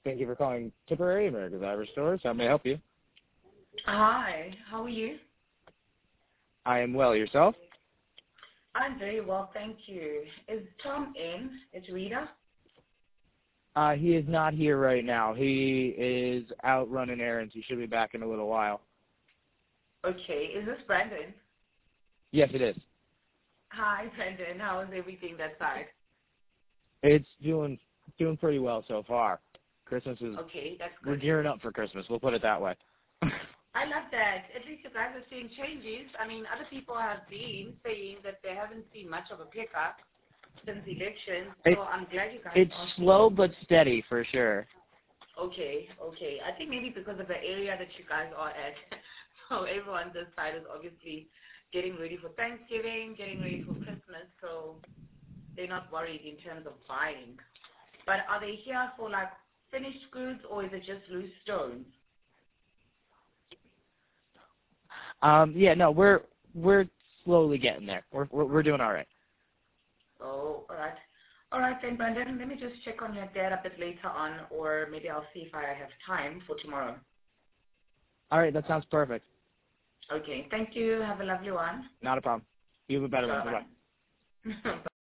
Thank you for calling Tipperary America's Irish Stores. How may I help you? Hi, how are you? I am well. Yourself? I'm very well, thank you. Is Tom in? It's Rita? He is not here right now. He is out running errands. He should be back in a little while. Okay, is this Brandon? Yes, it is. Hi, Brandon. How is everything that side? It's doing pretty well so far. Christmas is. Okay, that's We're good. gearing up for Christmas. We'll put it that way. I love that. At least you guys are seeing changes. I mean, other people have been saying that they haven't seen much of a pickup since election, so I'm glad you guys It's are slow seeing. but steady for sure. Okay. I think maybe because of the area that you guys are at. So everyone this side is obviously getting ready for Thanksgiving, getting ready for Christmas, so they're not worried in terms of buying. But are they here for like finished goods or is it just loose stones? Yeah, no, we're slowly getting there. We're doing all right. Oh, all right. All right then, Brandon, let me just check on your dad a bit later on, or maybe I'll see if I have time for tomorrow. All right, that sounds perfect. Okay, thank you. Have a lovely one. Not a problem. You have a better one. Bye-bye. Bye-bye.